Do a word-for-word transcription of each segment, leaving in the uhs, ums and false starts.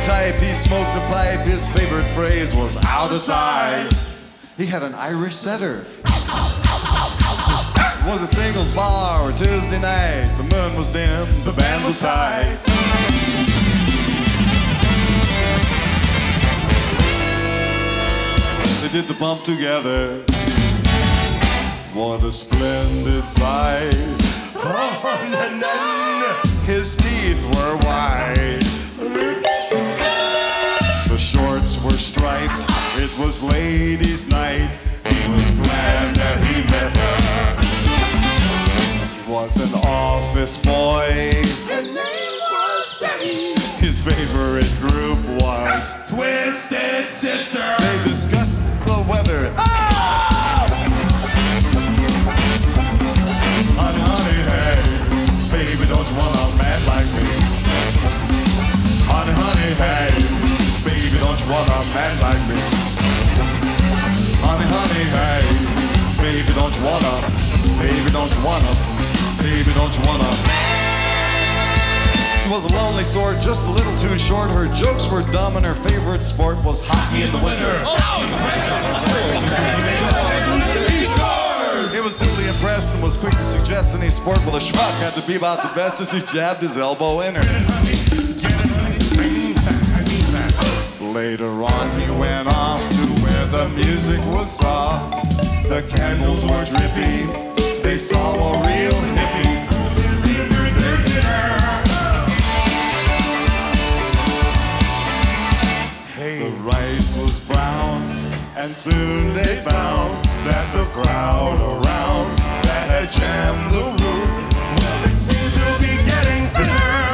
type, he smoked a pipe. His favorite phrase was out of sight. He had an Irish setter. It was a singles bar Tuesday night. The moon was dim, the band was tight. They did the bump together. What a splendid sight. Oh, na, na, na. His teeth were white. The shorts were striped. It was ladies' night. He was glad that he met her. He was an office boy. His name was Betty. His favorite group was Twisted Sister. They discussed the weather. Oh! Honey, honey, hey, baby, don't you want a man like me? Honey, honey, hey, baby, don't you want a man like me? Honey, honey, hey, baby, don't you wanna? Baby, don't you wanna? Baby, don't you wanna? She was a lonely sort, just a little too short. Her jokes were dumb and her favorite sport was hockey in the winter. He was duly impressed and was quick to suggest any sport with a schmuck had to be about the best as he jabbed his elbow in her. Later on he went off to where the music was soft. The candles were drippy. They saw a real hippie deliver their dinner. The rice was brown, and soon they found that the crowd around that had jammed the room, well, it seemed to be getting thinner.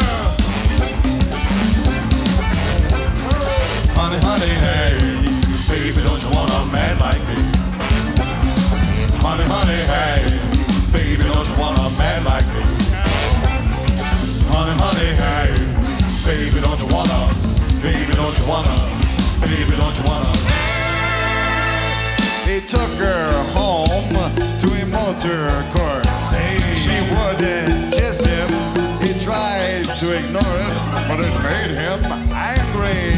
Honey, honey, hey, baby, don't you want a man like me? Honey, honey, hey, baby, don't you want a man like me? Honey, honey, hey, baby, don't you wanna? Baby, don't you wanna? Baby, don't you wanna? He took her home to a motor court. She wouldn't kiss him. He tried to ignore it, but it made him angry.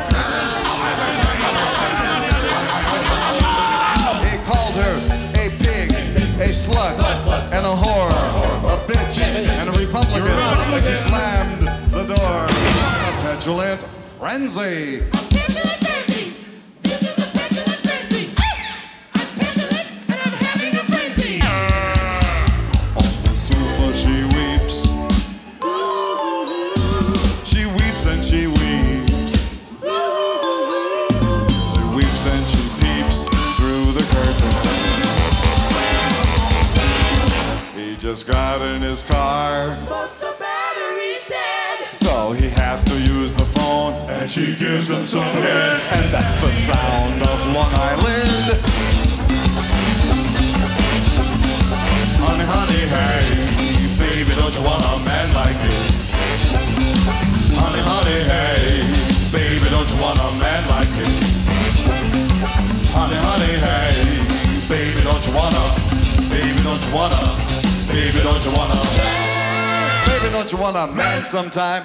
He called her a pig, a slut, and a whore, a bitch, and a Republican. And she slammed the door. A petulant frenzy. Petulant frenzy. This is a petulant frenzy. I'm petulant and I'm having a frenzy. On the sofa she weeps. She weeps and she weeps. She weeps and she peeps through the curtain. He just got in his car, But the battery's dead. so he has to use the phone, and she gives him some head, and that's the sound of Long Island. Honey, honey, hey, baby, don't you want a man like me? Honey, honey, hey, baby, don't you want a man like me? Honey, honey, hey, baby, don't you wanna? Baby, don't you wanna? Baby, don't you wanna? Baby, don't you want a man sometime?